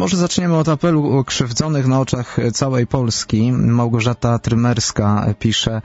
Może zaczniemy od apelu krzywdzonych na oczach całej Polski. Małgorzata Trymerska pisze: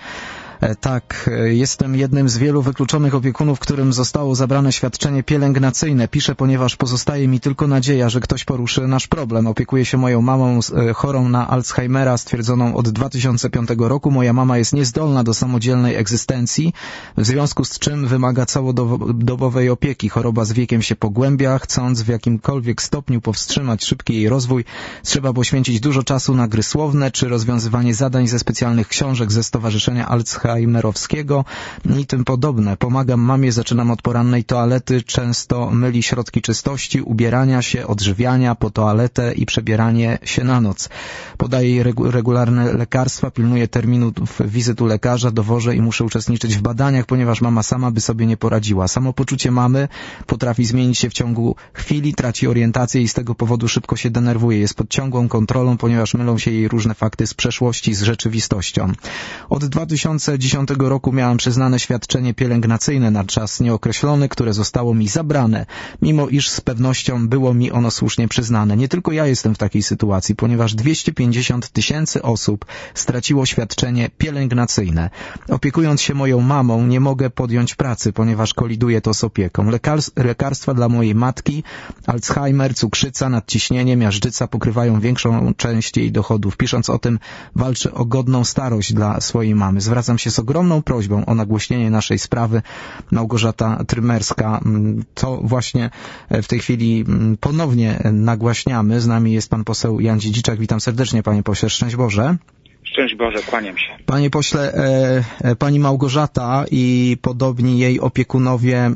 tak, jestem jednym z wielu wykluczonych opiekunów, którym zostało zabrane świadczenie pielęgnacyjne. Piszę, ponieważ pozostaje mi tylko nadzieja, że ktoś poruszy nasz problem. Opiekuję się moją mamą chorą na Alzheimera, stwierdzoną od 2005 roku. Moja mama jest niezdolna do samodzielnej egzystencji, w związku z czym wymaga całodobowej opieki. Choroba z wiekiem się pogłębia. Chcąc w jakimkolwiek stopniu powstrzymać szybki jej rozwój, trzeba poświęcić dużo czasu na gry słowne czy rozwiązywanie zadań ze specjalnych książek ze Stowarzyszenia Alzheimerowskiego i tym podobne. Pomagam mamie, zaczynam od porannej toalety, często myli środki czystości, ubierania się, odżywiania, po toaletę i przebieranie się na noc. Podaję jej regularne lekarstwa, pilnuję terminów wizyt u lekarza, dowożę i muszę uczestniczyć w badaniach, ponieważ mama sama by sobie nie poradziła. Samopoczucie mamy potrafi zmienić się w ciągu chwili, traci orientację i z tego powodu szybko się denerwuje. Jest pod ciągłą kontrolą, ponieważ mylą się jej różne fakty z przeszłości z rzeczywistością. Od 2010 roku miałam przyznane świadczenie pielęgnacyjne na czas nieokreślony, które zostało mi zabrane, mimo iż z pewnością było mi ono słusznie przyznane. Nie tylko ja jestem w takiej sytuacji, ponieważ 250 000 osób straciło świadczenie pielęgnacyjne. Opiekując się moją mamą, nie mogę podjąć pracy, ponieważ koliduje to z opieką. Lekarstwa dla mojej matki, Alzheimer, cukrzyca, nadciśnienie, miażdżyca pokrywają większą część jej dochodów. Pisząc o tym, walczę o godną starość dla swojej mamy. Zwracam się z ogromną prośbą o nagłośnienie naszej sprawy. Małgorzata Trymerska. To właśnie w tej chwili ponownie nagłaśniamy. Z nami jest pan poseł Jan Dziedziczak. Witam serdecznie, panie pośle. Szczęść Boże. Szczęść Boże, kłaniam się. Panie pośle, pani Małgorzata i podobni jej opiekunowie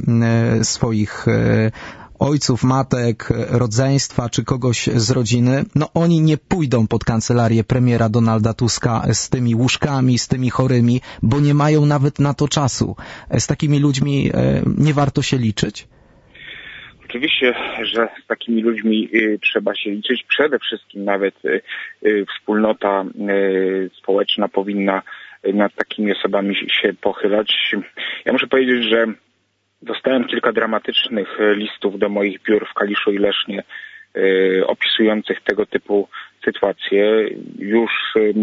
swoich ojców, matek, rodzeństwa czy kogoś z rodziny, no oni nie pójdą pod kancelarię premiera Donalda Tuska z tymi łóżkami, z tymi chorymi, bo nie mają nawet na to czasu. Z takimi ludźmi nie warto się liczyć? Oczywiście, że z takimi ludźmi trzeba się liczyć. Przede wszystkim nawet wspólnota społeczna powinna nad takimi osobami się pochylać. Ja muszę powiedzieć, że dostałem kilka dramatycznych listów do moich biur w Kaliszu i Lesznie opisujących tego typu sytuacje. Już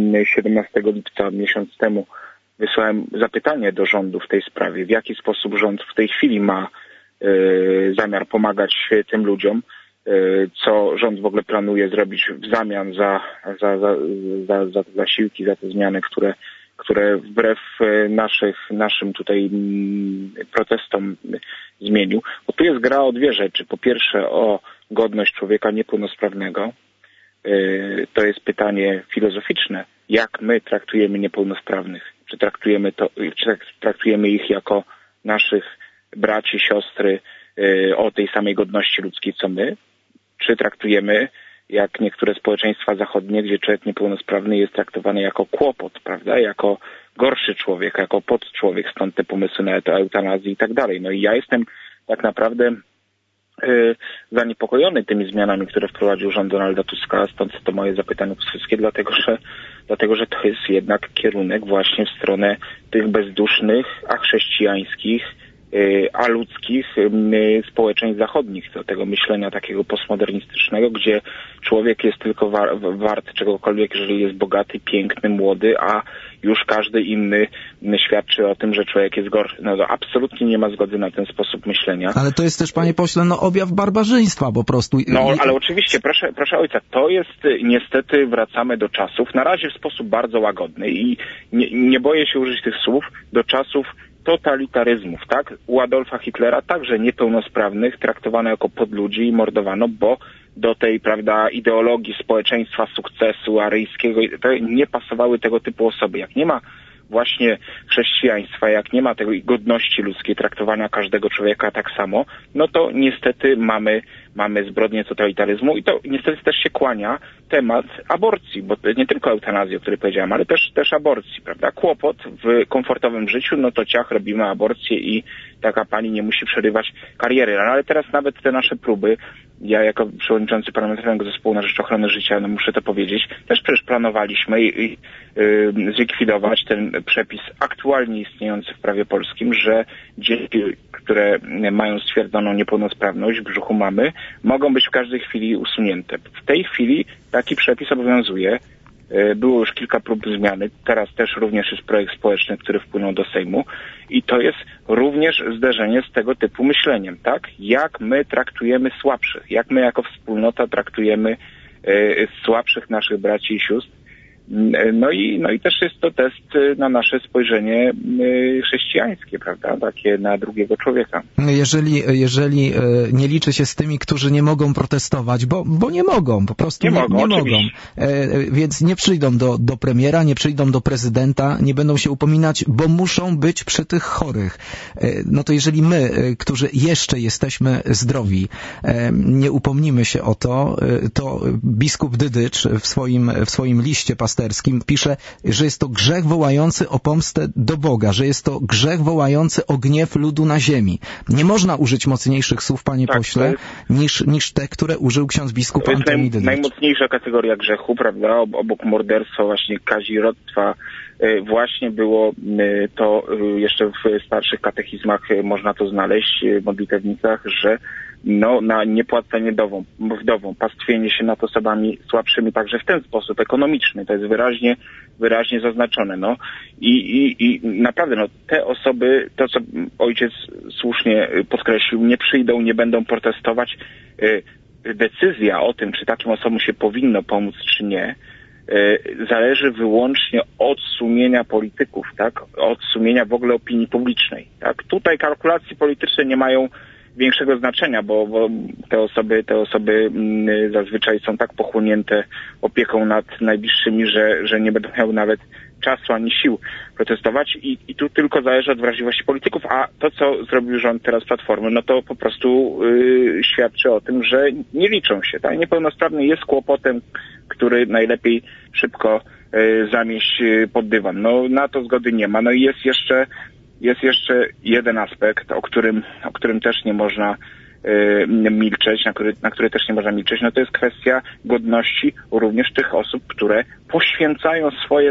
17 lipca, miesiąc temu, wysłałem zapytanie do rządu w tej sprawie, w jaki sposób rząd w tej chwili ma zamiar pomagać tym ludziom, co rząd w ogóle planuje zrobić w zamian za te zasiłki, za te zmiany, które wbrew naszym tutaj protestom zmienił. Bo tu jest gra o dwie rzeczy. Po pierwsze o godność człowieka niepełnosprawnego. To jest pytanie filozoficzne. Jak my traktujemy niepełnosprawnych? Czy traktujemy ich jako naszych braci, siostry o tej samej godności ludzkiej co my? Czy traktujemy jak niektóre społeczeństwa zachodnie, gdzie człowiek niepełnosprawny jest traktowany jako kłopot, prawda? Jako gorszy człowiek, jako podczłowiek, stąd te pomysły na eutanazję i tak dalej. No i ja jestem tak naprawdę zaniepokojony tymi zmianami, które wprowadził rząd Donalda Tuska, stąd to moje zapytanie wszystkie, dlatego że to jest jednak kierunek właśnie w stronę tych bezdusznych, achrześcijańskich, a ludzkich społeczeństw zachodnich, do tego myślenia takiego postmodernistycznego, gdzie człowiek jest tylko wart czegokolwiek, jeżeli jest bogaty, piękny, młody, a już każdy inny świadczy o tym, że człowiek jest gorszy. No to absolutnie nie ma zgody na ten sposób myślenia. Ale to jest też, panie pośle, objaw barbarzyństwa po prostu. No, ale oczywiście, proszę ojca, to jest niestety, wracamy do czasów, na razie w sposób bardzo łagodny i nie boję się użyć tych słów, do czasów totalitaryzmów, tak? U Adolfa Hitlera także niepełnosprawnych traktowano jako podludzi i mordowano, bo do tej, prawda, ideologii społeczeństwa sukcesu aryjskiego to nie pasowały tego typu osoby. Jak nie ma właśnie chrześcijaństwa, jak nie ma tej godności ludzkiej, traktowania każdego człowieka tak samo, no to niestety mamy zbrodnię totalitaryzmu i to niestety też się kłania temat aborcji, bo to nie tylko eutanazji, o której powiedziałem, ale też aborcji, prawda? Kłopot w komfortowym życiu, no to ciach, robimy aborcję i taka pani nie musi przerywać kariery. No ale teraz nawet te nasze próby, ja jako przewodniczący Parlamentarnego Zespołu na Rzecz Ochrony Życia, no muszę to powiedzieć, też przecież planowaliśmy zlikwidować ten przepis aktualnie istniejący w prawie polskim, że dzieci, które mają stwierdzoną niepełnosprawność w brzuchu mamy, mogą być w każdej chwili usunięte. W tej chwili taki przepis obowiązuje. Było już kilka prób zmiany. Teraz też również jest projekt społeczny, który wpłynął do Sejmu. I to jest również zderzenie z tego typu myśleniem, tak? Jak my traktujemy słabszych, jak my jako wspólnota traktujemy słabszych naszych braci i sióstr. No i też jest to test na nasze spojrzenie chrześcijańskie, prawda? Takie na drugiego człowieka. Jeżeli nie liczy się z tymi, którzy nie mogą protestować, bo nie mogą, po prostu nie mogą. Więc nie przyjdą do premiera, nie przyjdą do prezydenta, nie będą się upominać, bo muszą być przy tych chorych. No to jeżeli my, którzy jeszcze jesteśmy zdrowi, nie upomnimy się o to, to biskup Dydycz w swoim liście pasterskim pisze, że jest to grzech wołający o pomstę do Boga, że jest to grzech wołający o gniew ludu na ziemi. Nie można użyć mocniejszych słów, panie pośle, niż te, które użył ksiądz biskup Antoni Dydycz. Najmocniejsza kategoria grzechu, prawda, obok morderstwa, właśnie kazirodztwa, właśnie było to jeszcze w starszych katechizmach można to znaleźć, w modlitewnicach, że na niepłacenie wdową, pastwienie się nad osobami słabszymi także w ten sposób ekonomiczny. To jest wyraźnie zaznaczone. I naprawdę te osoby, to co ojciec słusznie podkreślił, nie przyjdą, nie będą protestować. Decyzja o tym, czy takim osobom się powinno pomóc, czy nie, zależy wyłącznie od sumienia polityków, tak? Od sumienia w ogóle opinii publicznej, tak? Tutaj kalkulacje polityczne nie mają większego znaczenia, bo te osoby zazwyczaj są tak pochłonięte opieką nad najbliższymi, że nie będą miały nawet czasu ani sił protestować i tu tylko zależy od wrażliwości polityków, a to, co zrobił rząd teraz Platformy, no to po prostu świadczy o tym, że nie liczą się. Tak? Niepełnosprawny jest kłopotem, który najlepiej szybko zamieść pod dywan. Na to zgody nie ma. I jest jeszcze jeden aspekt, o którym też nie można milczeć, na który też nie można milczeć, to jest kwestia godności również tych osób, które poświęcają swoje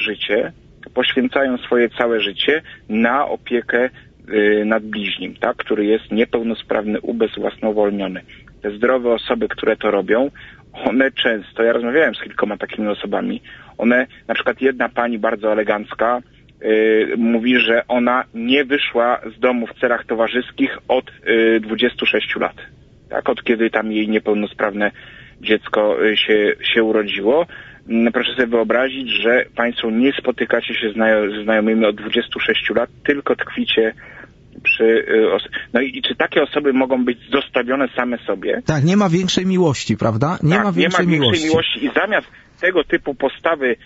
całe życie na opiekę nad bliźnim, tak, który jest niepełnosprawny, ubezwłasnowolniony. Te zdrowe osoby, które to robią, one często, ja rozmawiałem z kilkoma takimi osobami, na przykład jedna pani bardzo elegancka, mówi, że ona nie wyszła z domu w celach towarzyskich od 26 lat. Tak, od kiedy tam jej niepełnosprawne dziecko się urodziło. Proszę sobie wyobrazić, że państwo nie spotykacie się ze znajomymi od 26 lat, tylko tkwicie przy... i czy takie osoby mogą być zostawione same sobie? Tak, nie ma większej miłości, prawda? Nie ma większej miłości. I zamiast tego typu postawy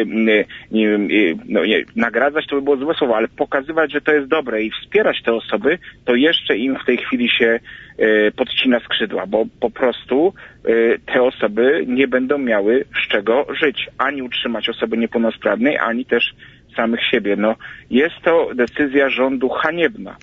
nagradzać, to by było złe słowo, ale pokazywać, że to jest dobre i wspierać te osoby, to jeszcze im w tej chwili się podcina skrzydła, bo po prostu te osoby nie będą miały z czego żyć, ani utrzymać osoby niepełnosprawnej, ani też samych siebie. Jest to decyzja rządu haniebna.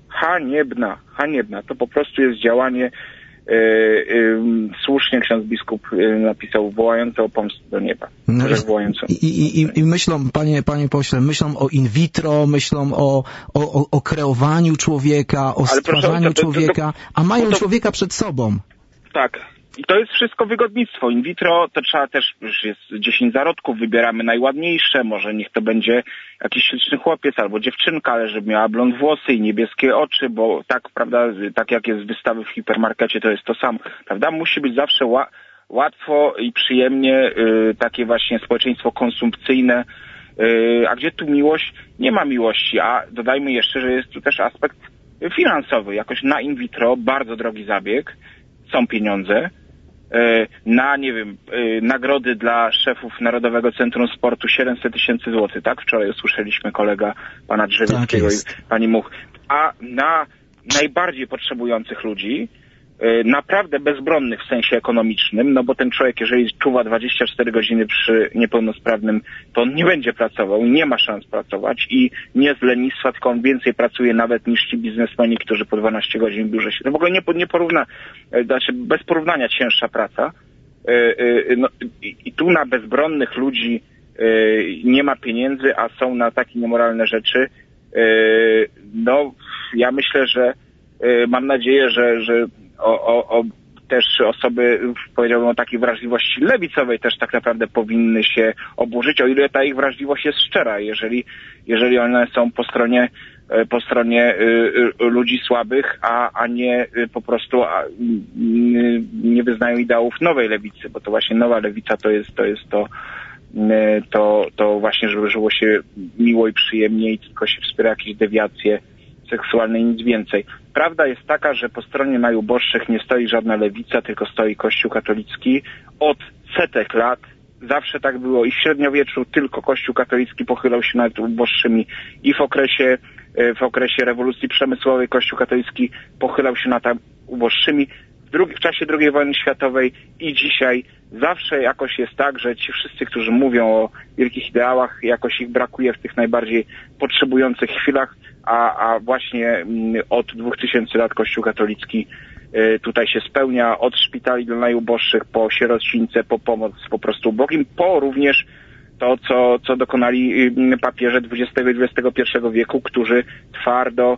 To po prostu jest działanie słusznie ksiądz biskup napisał, wołające o pomstę do nieba. I myślą, panie pośle, myślą o in vitro, myślą o kreowaniu człowieka, o stwarzaniu człowieka, a mają człowieka przed sobą. Tak. I to jest wszystko wygodnictwo. In vitro to trzeba też, już jest 10 zarodków, wybieramy najładniejsze, może niech to będzie jakiś śliczny chłopiec albo dziewczynka, ale żeby miała blond włosy i niebieskie oczy, bo tak, prawda, tak jak jest z wystawy w hipermarkecie, to jest to samo, prawda? Musi być zawsze łatwo i przyjemnie takie właśnie społeczeństwo konsumpcyjne, a gdzie tu miłość? Nie ma miłości, a dodajmy jeszcze, że jest tu też aspekt finansowy. Jakoś na in vitro, bardzo drogi zabieg, są pieniądze, na, nagrody dla szefów Narodowego Centrum Sportu 700 000 złotych, tak? Wczoraj usłyszeliśmy kolega pana Drzewieckiego i pani Much. A na najbardziej potrzebujących ludzi, naprawdę bezbronnych w sensie ekonomicznym, bo ten człowiek, jeżeli czuwa 24 godziny przy niepełnosprawnym, to on nie będzie pracował, nie ma szans pracować i nie z lenistwa, tylko on więcej pracuje nawet niż ci biznesmeni, którzy po 12 godzin w biurze się. To w ogóle nie porówna, znaczy bez porównania cięższa praca. I tu na bezbronnych ludzi nie ma pieniędzy, a są na takie niemoralne rzeczy. Ja myślę, że mam nadzieję, że też osoby, powiedziałbym, o takiej wrażliwości lewicowej też tak naprawdę powinny się oburzyć, o ile ta ich wrażliwość jest szczera. Jeżeli one są po stronie ludzi słabych, a nie po prostu nie wyznają ideałów nowej lewicy, bo to właśnie nowa lewica to jest to właśnie, żeby żyło się miło i przyjemnie i tylko się wspiera jakieś dewiacje seksualne i nic więcej. Prawda jest taka, że po stronie najuboższych nie stoi żadna lewica, tylko stoi Kościół katolicki. Od setek lat zawsze tak było i w średniowieczu tylko Kościół katolicki pochylał się nad uboższymi i w okresie rewolucji przemysłowej Kościół katolicki pochylał się nad uboższymi. W czasie II wojny światowej i dzisiaj zawsze jakoś jest tak, że ci wszyscy, którzy mówią o wielkich ideałach, jakoś ich brakuje w tych najbardziej potrzebujących chwilach, a właśnie od 2000 lat Kościół katolicki tutaj się spełnia, od szpitali dla najuboższych, po sierocińce, po pomoc po prostu ubogim, po również to, co dokonali papieże XX i XXI wieku, którzy twardo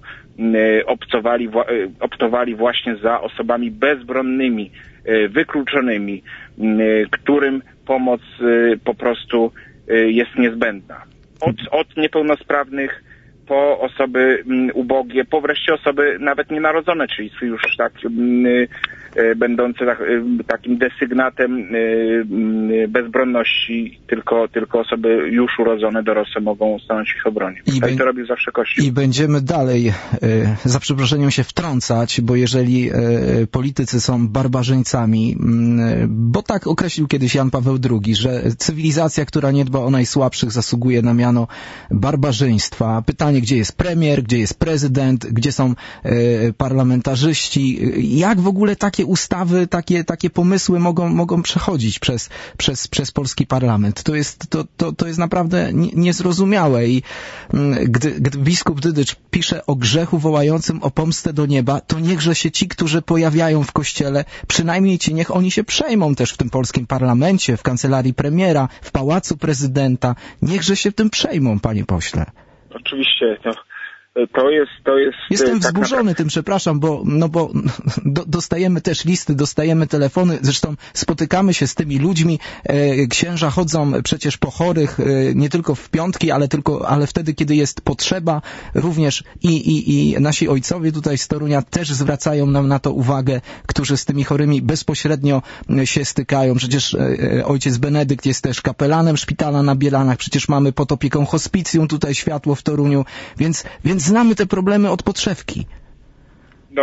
optowali właśnie za osobami bezbronnymi, wykluczonymi, którym pomoc po prostu jest niezbędna. Od niepełnosprawnych po osoby ubogie, po wreszcie osoby nawet nienarodzone, czyli już tak będące takim desygnatem bezbronności, tylko osoby już urodzone, dorosłe mogą stanąć w ich obronie. I to robił zawsze Kościół. I będziemy dalej, za przeproszeniem, się wtrącać, bo jeżeli politycy są barbarzyńcami, bo tak określił kiedyś Jan Paweł II, że cywilizacja, która nie dba o najsłabszych, zasługuje na miano barbarzyństwa. Pytanie, gdzie jest premier, gdzie jest prezydent, gdzie są parlamentarzyści, jak w ogóle takie ustawy, takie pomysły mogą przechodzić przez polski parlament. To jest naprawdę niezrozumiałe i gdy biskup Dydycz pisze o grzechu wołającym o pomstę do nieba, to niechże się ci, którzy pojawiają w kościele, przynajmniej ci, niech oni się przejmą też w tym polskim parlamencie, w kancelarii premiera, w pałacu prezydenta. Niechże się tym przejmą, panie pośle. Oczywiście, to jest... Jestem wzburzony tym, przepraszam, bo dostajemy też listy, dostajemy telefony, zresztą spotykamy się z tymi ludźmi, księża chodzą przecież po chorych, nie tylko w piątki, ale wtedy, kiedy jest potrzeba, również i nasi ojcowie tutaj z Torunia też zwracają nam na to uwagę, którzy z tymi chorymi bezpośrednio się stykają. Przecież ojciec Benedykt jest też kapelanem szpitala na Bielanach, przecież mamy pod opieką hospicjum tutaj Światło w Toruniu, więc znamy te problemy od podszewki. No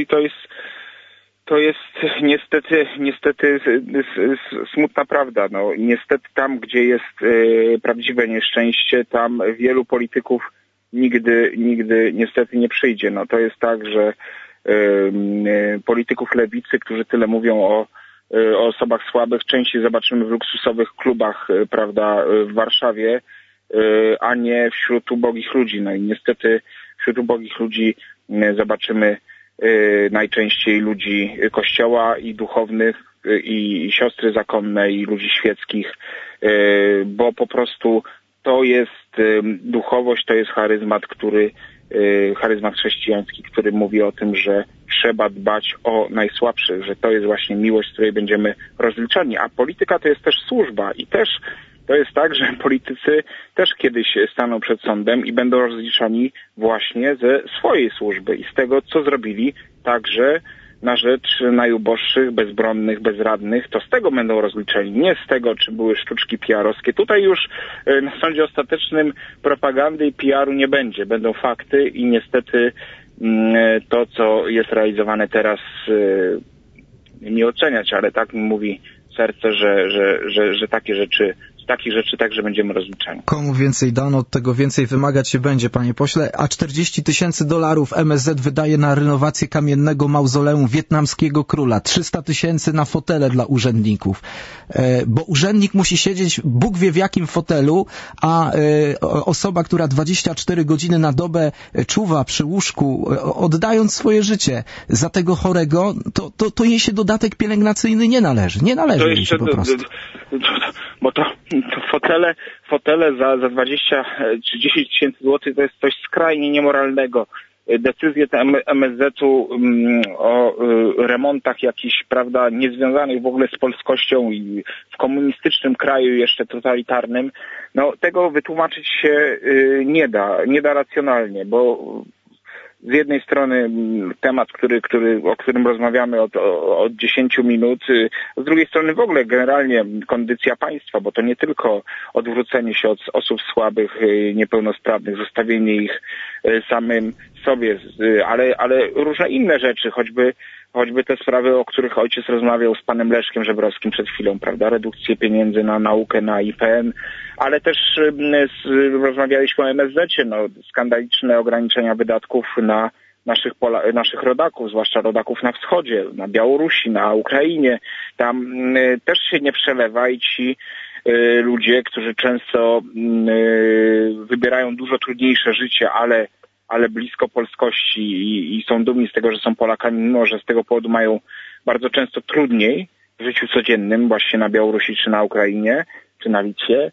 to jest niestety smutna prawda. No, niestety tam, gdzie jest prawdziwe nieszczęście, tam wielu polityków nigdy niestety nie przyjdzie. No, to jest tak, że polityków lewicy, którzy tyle mówią o osobach słabych, częściej zobaczymy w luksusowych klubach, prawda, w Warszawie, a nie wśród ubogich ludzi. No i niestety wśród ubogich ludzi zobaczymy najczęściej ludzi Kościoła i duchownych, i siostry zakonne, i ludzi świeckich, bo po prostu to jest duchowość, to jest charyzmat chrześcijański, który mówi o tym, że trzeba dbać o najsłabszych, że to jest właśnie miłość, z której będziemy rozliczani, a polityka to jest też służba i też to jest tak, że politycy też kiedyś staną przed sądem i będą rozliczani właśnie ze swojej służby i z tego, co zrobili także na rzecz najuboższych, bezbronnych, bezradnych, to z tego będą rozliczeni, nie z tego, czy były sztuczki PR-owskie. Tutaj już na sądzie ostatecznym propagandy i PR-u nie będzie. Będą fakty i niestety to, co jest realizowane teraz, nie oceniać, ale tak mi mówi serce, że takich rzeczy także będziemy rozliczani. Komu więcej dano, od tego więcej wymagać się będzie, panie pośle. A $40 000 MSZ wydaje na renowację kamiennego mauzoleum wietnamskiego króla. 300 000 na fotele dla urzędników. Bo urzędnik musi siedzieć Bóg wie w jakim fotelu, a osoba, która 24 godziny na dobę czuwa przy łóżku, oddając swoje życie za tego chorego, to jej się dodatek pielęgnacyjny nie należy. Nie należy jej się po prostu. Bo to fotele za 20 czy 10 tysięcy złotych to jest coś skrajnie niemoralnego. decyzje MSZ-u o remontach jakichś, prawda, niezwiązanych w ogóle z polskością i w komunistycznym kraju jeszcze totalitarnym, no tego wytłumaczyć się nie da racjonalnie, bo z jednej strony temat, o którym rozmawiamy od 10 minut, z drugiej strony w ogóle generalnie kondycja państwa, bo to nie tylko odwrócenie się od osób słabych, niepełnosprawnych, zostawienie ich samym sobie, ale różne inne rzeczy, choćby te sprawy, o których ojciec rozmawiał z panem Leszkiem Żebrowskim przed chwilą, prawda, redukcję pieniędzy na naukę, na IPN, ale też rozmawialiśmy o MSZ-cie, no, skandaliczne ograniczenia wydatków na naszych rodaków, zwłaszcza rodaków na wschodzie, na Białorusi, na Ukrainie. Tam też się nie przelewa i ci ludzie, którzy często wybierają dużo trudniejsze życie, ale blisko polskości i są dumni z tego, że są Polakami, mimo że z tego powodu mają bardzo często trudniej w życiu codziennym, właśnie na Białorusi, czy na Ukrainie, czy na Litwie,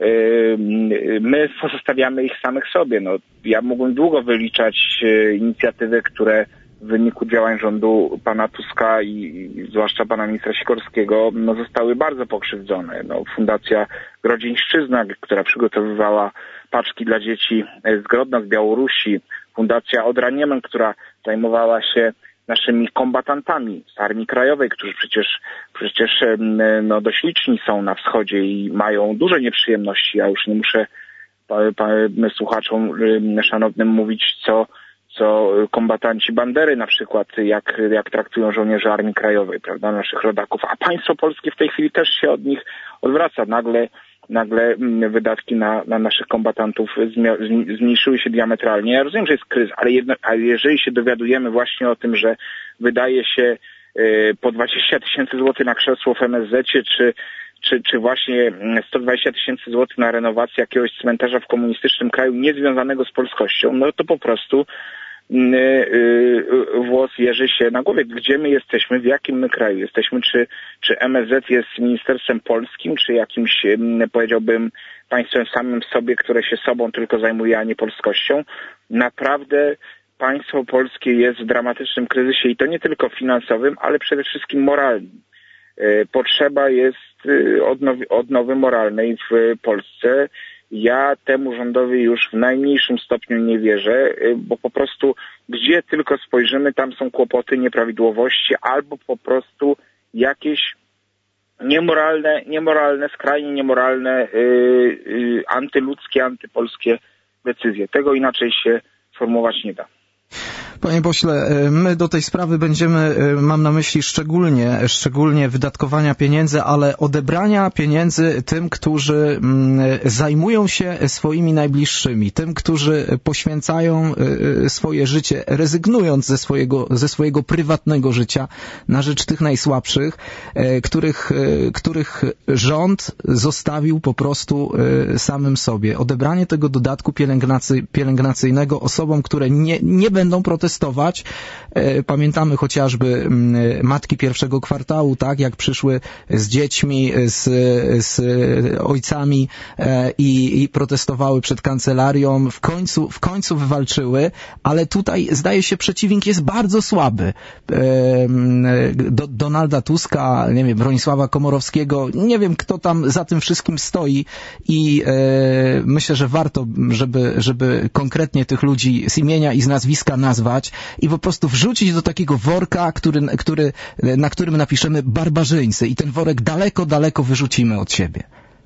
my pozostawiamy ich samych sobie. No, ja mógłbym długo wyliczać inicjatywy, które w wyniku działań rządu pana Tuska i zwłaszcza pana ministra Sikorskiego zostały bardzo pokrzywdzone. No, Fundacja Grodzieńszczyzna, która przygotowywała paczki dla dzieci z Grodna, z Białorusi, Fundacja Odra Niemen, która zajmowała się naszymi kombatantami z Armii Krajowej, którzy przecież dość liczni są na wschodzie i mają duże nieprzyjemności. Ja już nie muszę słuchaczom szanownym mówić, co kombatanci Bandery na przykład, jak traktują żołnierzy Armii Krajowej, prawda, naszych rodaków, a państwo polskie w tej chwili też się od nich odwraca. Nagle wydatki na naszych kombatantów zmniejszyły się diametralnie. Ja rozumiem, że jest kryzys, ale jeżeli się dowiadujemy właśnie o tym, że wydaje się po 20 000 złotych na krzesło w MSZ-cie, czy właśnie 120 000 złotych na renowację jakiegoś cmentarza w komunistycznym kraju niezwiązanego z polskością, no to po prostu włos jeży się na głowie. Gdzie my jesteśmy, w jakim my kraju jesteśmy, czy MSZ jest ministerstwem polskim, czy jakimś, powiedziałbym, państwem samym sobie, które się sobą tylko zajmuje, a nie polskością. Naprawdę państwo polskie jest w dramatycznym kryzysie i to nie tylko finansowym, ale przede wszystkim moralnym. Potrzeba jest odnowy moralnej w Polsce. Ja temu rządowi już w najmniejszym stopniu nie wierzę, bo po prostu gdzie tylko spojrzymy, tam są kłopoty, nieprawidłowości albo po prostu jakieś niemoralne, skrajnie niemoralne, antyludzkie, antypolskie decyzje. Tego inaczej się sformułować nie da. Panie pośle, my do tej sprawy będziemy, mam na myśli szczególnie wydatkowania pieniędzy, ale odebrania pieniędzy tym, którzy zajmują się swoimi najbliższymi, tym, którzy poświęcają swoje życie, rezygnując ze swojego prywatnego życia na rzecz tych najsłabszych, których rząd zostawił po prostu samym sobie. Odebranie tego dodatku pielęgnacyjnego osobom, które nie będą protestować. Pamiętamy chociażby matki pierwszego kwartału, tak, jak przyszły z dziećmi, z ojcami i protestowały przed kancelarią. W końcu wywalczyły, ale tutaj zdaje się przeciwnik jest bardzo słaby. Donalda Tuska, nie wiem, Bronisława Komorowskiego, nie wiem kto tam za tym wszystkim stoi i myślę, że warto, żeby konkretnie tych ludzi z imienia i z nazwiska nazwać i po prostu wrzucić do takiego worka, na którym napiszemy barbarzyńcy i ten worek daleko wyrzucimy od siebie.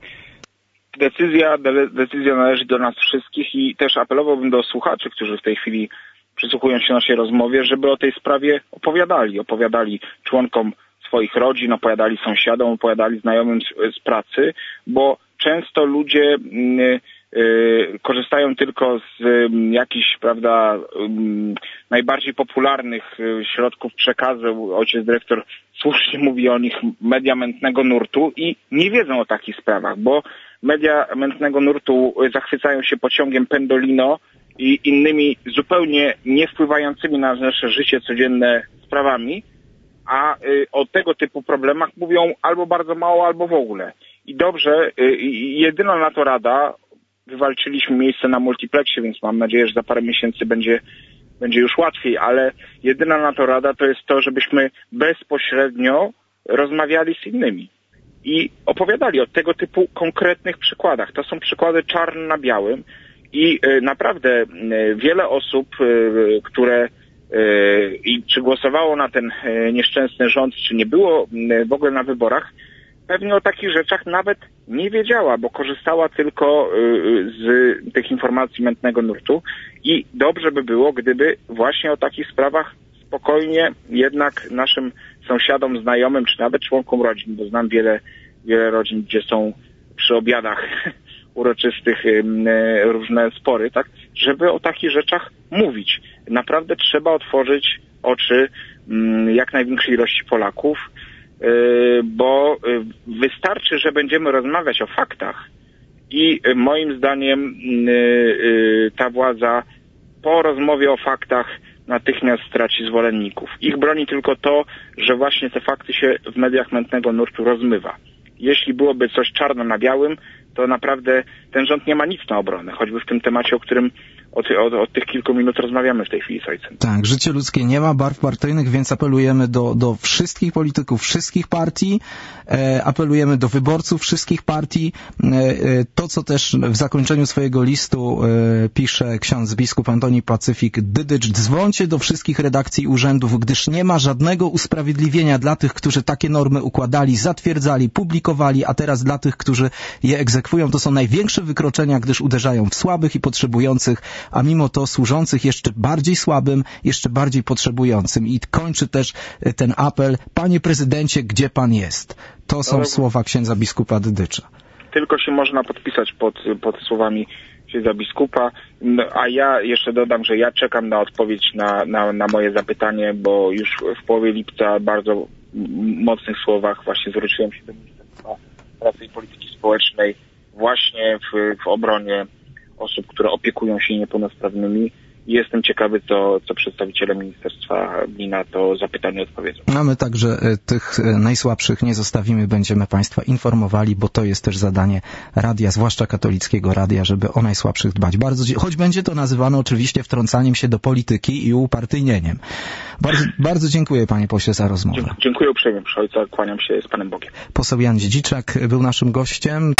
Decyzja należy do nas wszystkich i też apelowałbym do słuchaczy, którzy w tej chwili przysłuchują się naszej rozmowie, żeby o tej sprawie opowiadali członkom swoich rodzin, opowiadali sąsiadom, opowiadali znajomym z pracy, bo często ludzie korzystają tylko z jakichś, prawda, najbardziej popularnych środków przekazu. Ojciec dyrektor słusznie mówi o nich media mętnego nurtu i nie wiedzą o takich sprawach, bo media mętnego nurtu zachwycają się pociągiem Pendolino i innymi zupełnie nie wpływającymi na nasze życie codzienne sprawami, a o tego typu problemach mówią albo bardzo mało, albo w ogóle. I dobrze, jedyna na to rada, wywalczyliśmy miejsce na multiplexie, więc mam nadzieję, że za parę miesięcy będzie będzie już łatwiej, ale jedyna na to rada to jest to, żebyśmy bezpośrednio rozmawiali z innymi i opowiadali o tego typu konkretnych przykładach. To są przykłady czarno na białym i naprawdę wiele osób, które czy głosowało na ten nieszczęsny rząd, czy nie było w ogóle na wyborach, pewnie o takich rzeczach nawet nie wiedziała, bo korzystała tylko z tych informacji mętnego nurtu i dobrze by było, gdyby właśnie o takich sprawach spokojnie jednak naszym sąsiadom, znajomym, czy nawet członkom rodzin, bo znam wiele rodzin, gdzie są przy obiadach uroczystych różne spory, tak, żeby o takich rzeczach mówić. Naprawdę trzeba otworzyć oczy jak największej ilości Polaków, bo wystarczy, że będziemy rozmawiać o faktach i moim zdaniem ta władza po rozmowie o faktach natychmiast straci zwolenników. Ich broni tylko to, że właśnie te fakty się w mediach mętnego nurtu rozmywa. Jeśli byłoby coś czarno na białym, to naprawdę ten rząd nie ma nic na obronę, choćby w tym temacie, o którym od tych kilku minut rozmawiamy w tej chwili z ojcem. Tak, życie ludzkie nie ma barw partyjnych, więc apelujemy do wszystkich polityków, wszystkich partii, apelujemy do wyborców wszystkich partii. To, co też w zakończeniu swojego listu pisze ksiądz biskup Antoni Pacyfik-Dydycz: dzwońcie do wszystkich redakcji urzędów, gdyż nie ma żadnego usprawiedliwienia dla tych, którzy takie normy układali, zatwierdzali, publikowali, a teraz dla tych, którzy je egzekwują. To są największe wykroczenia, gdyż uderzają w słabych i potrzebujących, a mimo to służących jeszcze bardziej słabym, jeszcze bardziej potrzebującym. I kończy też ten apel: panie prezydencie, gdzie pan jest? To są słowa księdza biskupa Dydycza. Tylko się można podpisać pod słowami księdza biskupa, a ja jeszcze dodam, że ja czekam na odpowiedź na moje zapytanie, bo już w połowie lipca w bardzo mocnych słowach właśnie zwróciłem się do Ministerstwa Pracy i Polityki Społecznej właśnie w obronie osób, które opiekują się niepełnosprawnymi. I jestem ciekawy, co przedstawiciele ministerstwa mi na to zapytanie odpowiedzą. A my także tych najsłabszych nie zostawimy, będziemy państwa informowali, bo to jest też zadanie radia, zwłaszcza katolickiego radia, żeby o najsłabszych dbać. Choć będzie to nazywane oczywiście wtrącaniem się do polityki i upartyjnieniem. Bardzo dziękuję, panie pośle, za rozmowę. Dziękuję uprzejmie, proszę ojca, kłaniam się z Panem Bogiem. Poseł Jan Dziedziczak był naszym gościem.